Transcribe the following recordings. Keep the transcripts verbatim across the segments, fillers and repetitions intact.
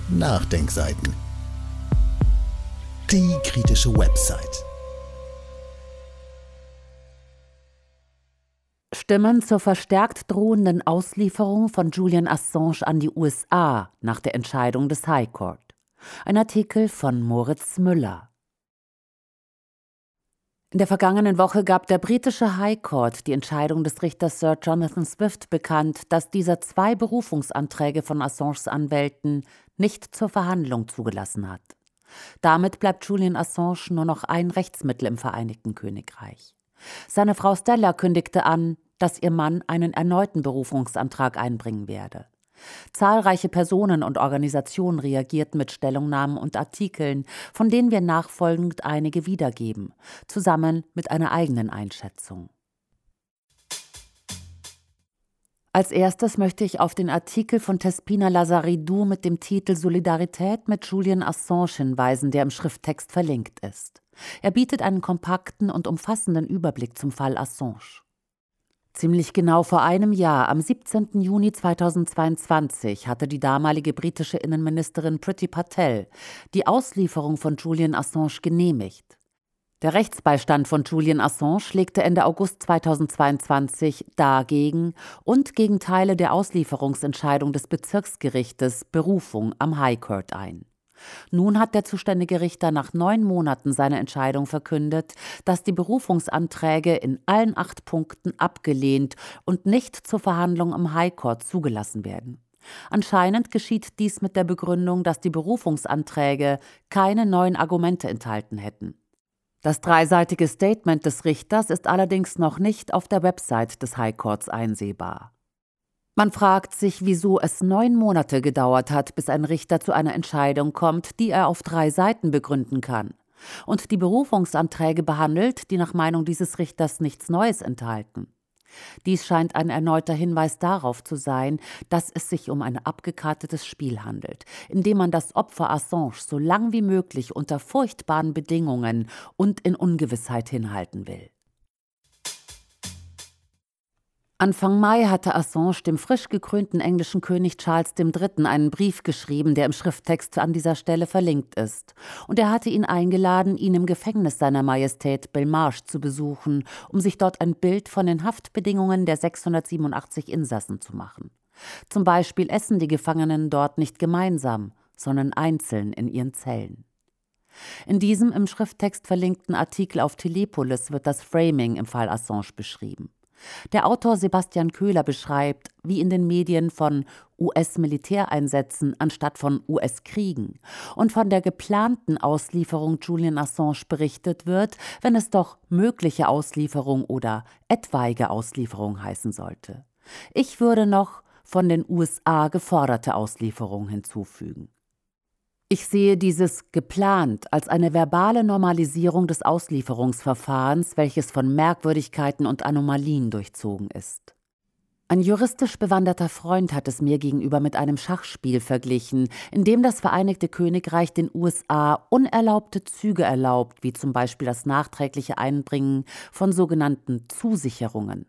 Nachdenkseiten. Die kritische Website. Stimmen zur verstärkt drohenden Auslieferung von Julian Assange an die U S A nach der Entscheidung des High Court. Ein Artikel von Moritz Müller. In der vergangenen Woche gab der britische High Court die Entscheidung des Richters Sir Jonathan Swift bekannt, dass dieser zwei Berufungsanträge von Assanges Anwälten nicht zur Verhandlung zugelassen hat. Damit bleibt Julian Assange nur noch ein Rechtsmittel im Vereinigten Königreich. Seine Frau Stella kündigte an, dass ihr Mann einen erneuten Berufungsantrag einbringen werde. Zahlreiche Personen und Organisationen reagierten mit Stellungnahmen und Artikeln, von denen wir nachfolgend einige wiedergeben, zusammen mit einer eigenen Einschätzung. Als erstes möchte ich auf den Artikel von Thespina Lazaridou mit dem Titel Solidarität mit Julian Assange hinweisen, der im Schrifttext verlinkt ist. Er bietet einen kompakten und umfassenden Überblick zum Fall Assange. Ziemlich genau vor einem Jahr, am siebzehnten Juni zweitausendzweiundzwanzig, hatte die damalige britische Innenministerin Priti Patel die Auslieferung von Julian Assange genehmigt. Der Rechtsbeistand von Julian Assange legte Ende August zweitausendzweiundzwanzig dagegen und gegen Teile der Auslieferungsentscheidung des Bezirksgerichtes Berufung am High Court ein. Nun hat der zuständige Richter nach neun Monaten seine Entscheidung verkündet, dass die Berufungsanträge in allen acht Punkten abgelehnt und nicht zur Verhandlung am High Court zugelassen werden. Anscheinend geschieht dies mit der Begründung, dass die Berufungsanträge keine neuen Argumente enthalten hätten. Das dreiseitige Statement des Richters ist allerdings noch nicht auf der Website des High Courts einsehbar. Man fragt sich, wieso es neun Monate gedauert hat, bis ein Richter zu einer Entscheidung kommt, die er auf drei Seiten begründen kann und die Berufungsanträge behandelt, die nach Meinung dieses Richters nichts Neues enthalten. Dies scheint ein erneuter Hinweis darauf zu sein, dass es sich um ein abgekartetes Spiel handelt, in dem man das Opfer Assange so lang wie möglich unter furchtbaren Bedingungen und in Ungewissheit hinhalten will. Anfang Mai hatte Assange dem frisch gekrönten englischen König Charles der Dritte einen Brief geschrieben, der im Schrifttext an dieser Stelle verlinkt ist. Und er hatte ihn eingeladen, ihn im Gefängnis seiner Majestät Belmarsh zu besuchen, um sich dort ein Bild von den Haftbedingungen der sechshundertsiebenundachtzig Insassen zu machen. Zum Beispiel essen die Gefangenen dort nicht gemeinsam, sondern einzeln in ihren Zellen. In diesem im Schrifttext verlinkten Artikel auf Telepolis wird das Framing im Fall Assange beschrieben. Der Autor Sebastian Köhler beschreibt, wie in den Medien von U S-Militäreinsätzen anstatt von U S-Kriegen und von der geplanten Auslieferung Julian Assange berichtet wird, wenn es doch mögliche Auslieferung oder etwaige Auslieferung heißen sollte. Ich würde noch von den U S A geforderte Auslieferung hinzufügen. Ich sehe dieses geplant als eine verbale Normalisierung des Auslieferungsverfahrens, welches von Merkwürdigkeiten und Anomalien durchzogen ist. Ein juristisch bewanderter Freund hat es mir gegenüber mit einem Schachspiel verglichen, in dem das Vereinigte Königreich den U S A unerlaubte Züge erlaubt, wie zum Beispiel das nachträgliche Einbringen von sogenannten Zusicherungen.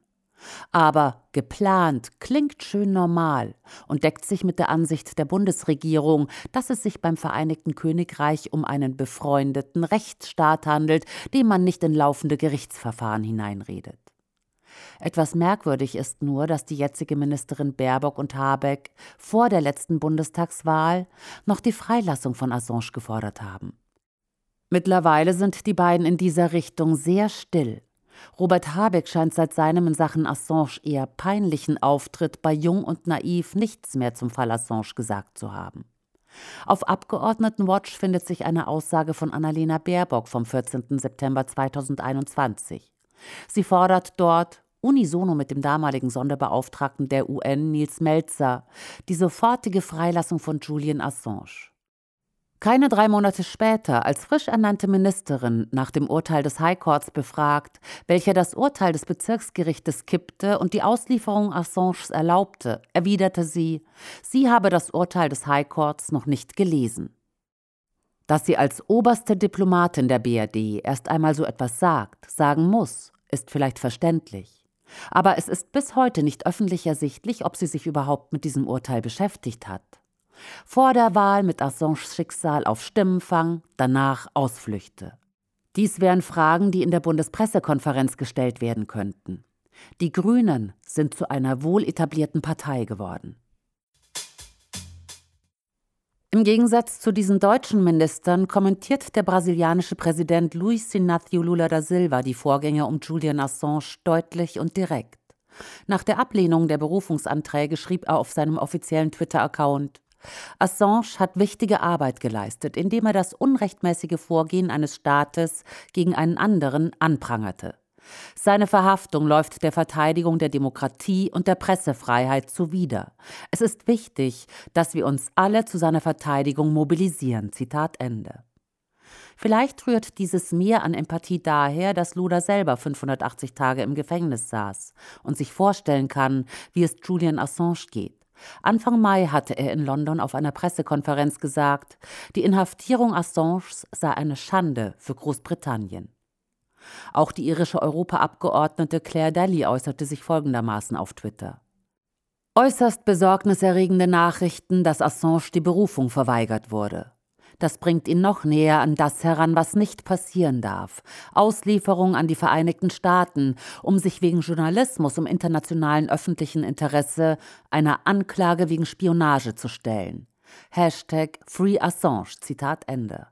Aber geplant klingt schön normal und deckt sich mit der Ansicht der Bundesregierung, dass es sich beim Vereinigten Königreich um einen befreundeten Rechtsstaat handelt, dem man nicht in laufende Gerichtsverfahren hineinredet. Etwas merkwürdig ist nur, dass die jetzige Ministerin Baerbock und Habeck vor der letzten Bundestagswahl noch die Freilassung von Assange gefordert haben. Mittlerweile sind die beiden in dieser Richtung sehr still. Robert Habeck scheint seit seinem in Sachen Assange eher peinlichen Auftritt bei Jung und Naiv nichts mehr zum Fall Assange gesagt zu haben. Auf Abgeordnetenwatch findet sich eine Aussage von Annalena Baerbock vom vierzehnten September zweitausendeinundzwanzig. Sie fordert dort, unisono mit dem damaligen Sonderbeauftragten der U N Nils Melzer, die sofortige Freilassung von Julian Assange. Keine drei Monate später, als frisch ernannte Ministerin nach dem Urteil des High Courts befragt, welcher das Urteil des Bezirksgerichtes kippte und die Auslieferung Assanges erlaubte, erwiderte sie, sie habe das Urteil des High Courts noch nicht gelesen. Dass sie als oberste Diplomatin der B R D erst einmal so etwas sagt, sagen muss, ist vielleicht verständlich. Aber es ist bis heute nicht öffentlich ersichtlich, ob sie sich überhaupt mit diesem Urteil beschäftigt hat. Vor der Wahl mit Assanges Schicksal auf Stimmenfang, danach Ausflüchte. Dies wären Fragen, die in der Bundespressekonferenz gestellt werden könnten. Die Grünen sind zu einer wohl etablierten Partei geworden. Im Gegensatz zu diesen deutschen Ministern kommentiert der brasilianische Präsident Luiz Inácio Lula da Silva die Vorgänge um Julian Assange deutlich und direkt. Nach der Ablehnung der Berufungsanträge schrieb er auf seinem offiziellen Twitter-Account: Assange hat wichtige Arbeit geleistet, indem er das unrechtmäßige Vorgehen eines Staates gegen einen anderen anprangerte. Seine Verhaftung läuft der Verteidigung der Demokratie und der Pressefreiheit zuwider. Es ist wichtig, dass wir uns alle zu seiner Verteidigung mobilisieren. Zitat Ende. Vielleicht rührt dieses Mehr an Empathie daher, dass Lula selber fünfhundertachtzig Tage im Gefängnis saß und sich vorstellen kann, wie es Julian Assange geht. Anfang Mai hatte er in London auf einer Pressekonferenz gesagt, die Inhaftierung Assanges sei eine Schande für Großbritannien. Auch die irische Europaabgeordnete Claire Daly äußerte sich folgendermaßen auf Twitter: Äußerst besorgniserregende Nachrichten, dass Assange die Berufung verweigert wurde. Das bringt ihn noch näher an das heran, was nicht passieren darf. Auslieferung an die Vereinigten Staaten, um sich wegen Journalismus im internationalen öffentlichen Interesse einer Anklage wegen Spionage zu stellen. Hashtag Free Assange, Zitat Ende.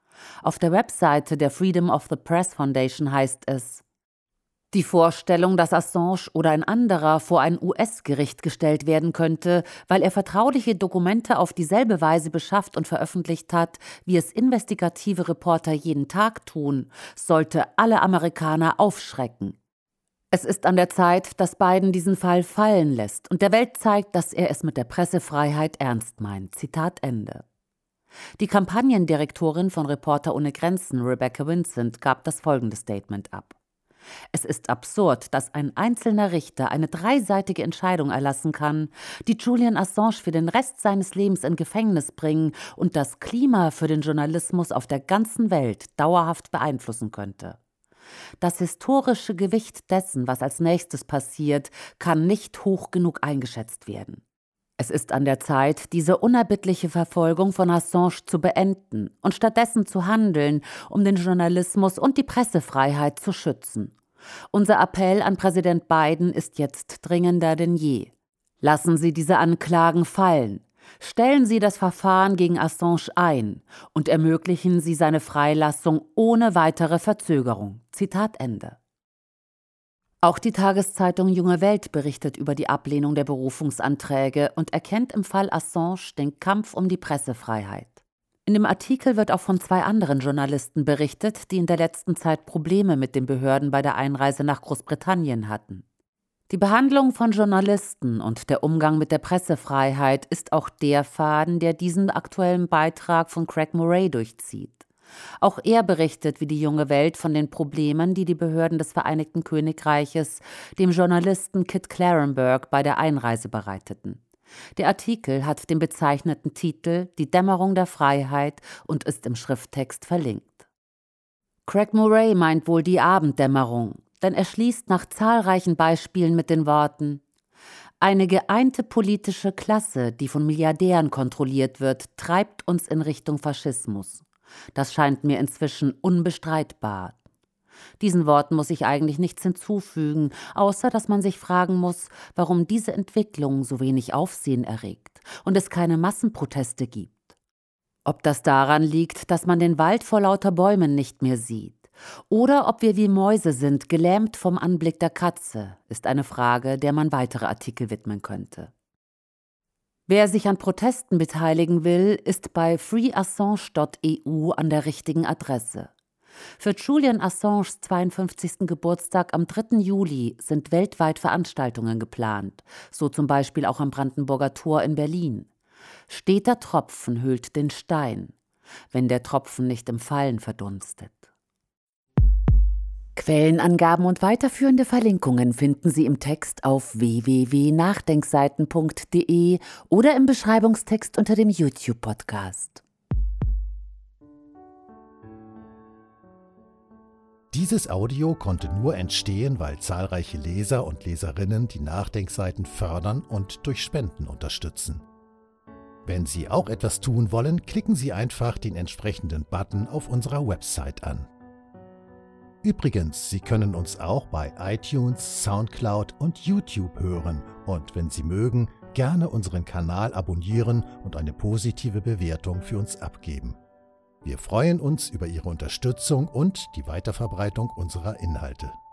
Auf der Webseite der Freedom of the Press Foundation heißt es: Die Vorstellung, dass Assange oder ein anderer vor ein U S-Gericht gestellt werden könnte, weil er vertrauliche Dokumente auf dieselbe Weise beschafft und veröffentlicht hat, wie es investigative Reporter jeden Tag tun, sollte alle Amerikaner aufschrecken. Es ist an der Zeit, dass Biden diesen Fall fallen lässt und der Welt zeigt, dass er es mit der Pressefreiheit ernst meint. Zitat Ende. Die Kampagnendirektorin von Reporter ohne Grenzen, Rebecca Vincent, gab das folgende Statement ab: Es ist absurd, dass ein einzelner Richter eine dreiseitige Entscheidung erlassen kann, die Julian Assange für den Rest seines Lebens in Gefängnis bringen und das Klima für den Journalismus auf der ganzen Welt dauerhaft beeinflussen könnte. Das historische Gewicht dessen, was als nächstes passiert, kann nicht hoch genug eingeschätzt werden. Es ist an der Zeit, diese unerbittliche Verfolgung von Assange zu beenden und stattdessen zu handeln, um den Journalismus und die Pressefreiheit zu schützen. Unser Appell an Präsident Biden ist jetzt dringender denn je. Lassen Sie diese Anklagen fallen. Stellen Sie das Verfahren gegen Assange ein und ermöglichen Sie seine Freilassung ohne weitere Verzögerung. Zitat Ende. Auch die Tageszeitung Junge Welt berichtet über die Ablehnung der Berufungsanträge und erkennt im Fall Assange den Kampf um die Pressefreiheit. In dem Artikel wird auch von zwei anderen Journalisten berichtet, die in der letzten Zeit Probleme mit den Behörden bei der Einreise nach Großbritannien hatten. Die Behandlung von Journalisten und der Umgang mit der Pressefreiheit ist auch der Faden, der diesen aktuellen Beitrag von Craig Murray durchzieht. Auch er berichtet wie die Junge Welt von den Problemen, die die Behörden des Vereinigten Königreiches dem Journalisten Kit Clarenberg bei der Einreise bereiteten. Der Artikel hat den bezeichneten Titel »Die Dämmerung der Freiheit« und ist im Schrifttext verlinkt. Craig Murray meint wohl die Abenddämmerung, denn er schließt nach zahlreichen Beispielen mit den Worten: Eine geeinte politische Klasse, die von Milliardären kontrolliert wird, treibt uns in Richtung Faschismus. Das scheint mir inzwischen unbestreitbar. Diesen Worten muss ich eigentlich nichts hinzufügen, außer dass man sich fragen muss, warum diese Entwicklung so wenig Aufsehen erregt und es keine Massenproteste gibt. Ob das daran liegt, dass man den Wald vor lauter Bäumen nicht mehr sieht, oder ob wir wie Mäuse sind, gelähmt vom Anblick der Katze, ist eine Frage, der man weitere Artikel widmen könnte. Wer sich an Protesten beteiligen will, ist bei free assange punkt e u an der richtigen Adresse. Für Julian Assanges zweiundfünfzigsten Geburtstag am dritten Juli sind weltweit Veranstaltungen geplant, so zum Beispiel auch am Brandenburger Tor in Berlin. Steter Tropfen höhlt den Stein, wenn der Tropfen nicht im Fallen verdunstet. Quellenangaben und weiterführende Verlinkungen finden Sie im Text auf w w w punkt nachdenkseiten punkt d e oder im Beschreibungstext unter dem YouTube-Podcast. Dieses Audio konnte nur entstehen, weil zahlreiche Leser und Leserinnen die Nachdenkseiten fördern und durch Spenden unterstützen. Wenn Sie auch etwas tun wollen, klicken Sie einfach den entsprechenden Button auf unserer Website an. Übrigens, Sie können uns auch bei iTunes, Soundcloud und YouTube hören und wenn Sie mögen, gerne unseren Kanal abonnieren und eine positive Bewertung für uns abgeben. Wir freuen uns über Ihre Unterstützung und die Weiterverbreitung unserer Inhalte.